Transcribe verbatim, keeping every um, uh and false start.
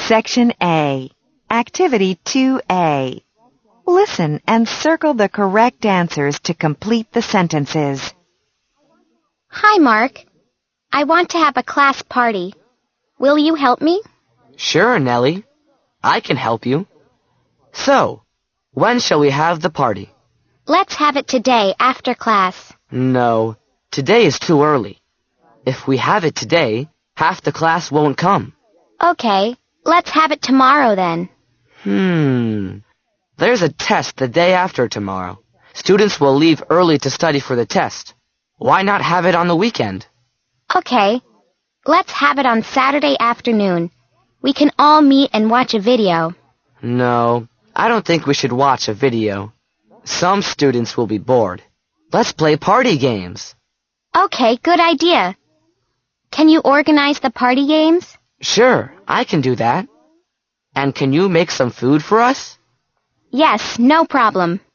Section A. Activity two A. Listen and circle the correct answers to complete the sentences. Hi, Mark. I want to have a class party. Will you help me? Sure, Nellie. I can help you. So, when shall we have the party? Let's have it today after class. No, today is too early. If we have it today, half the class won't come. Okay, let's have it tomorrow then. Hmm. There's a test the day after tomorrow. Students will leave early to study for the test. Why not have it on the weekend? Okay, let's have it on Saturday afternoon. We can all meet and watch a video. No, I don't think we should watch a video. Some students will be bored. Let's play party games. Okay, good idea. Can you organize the party games? Sure, I can do that. And can you make some food for us? Yes, no problem.